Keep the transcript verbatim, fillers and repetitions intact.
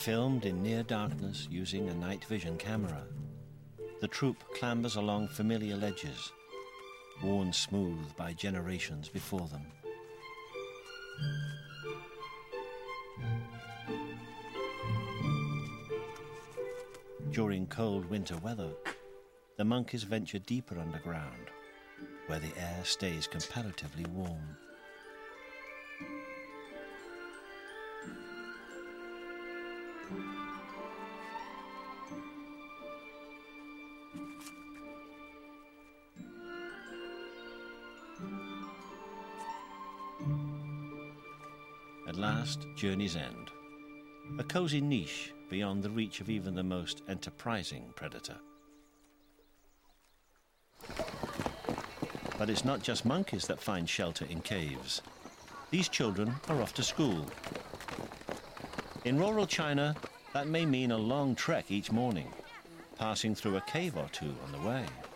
Filmed in near darkness using a night vision camera, the troupe clambers along familiar ledges, worn smooth by generations before them. During cold winter weather, the monkeys venture deeper underground, where the air stays comparatively warm. At last, journey's end. A cozy niche beyond the reach of even the most enterprising predator. But it's not just monkeys that find shelter in caves. These children are off to school. In rural China, that may mean a long trek each morning, passing through a cave or two on the way.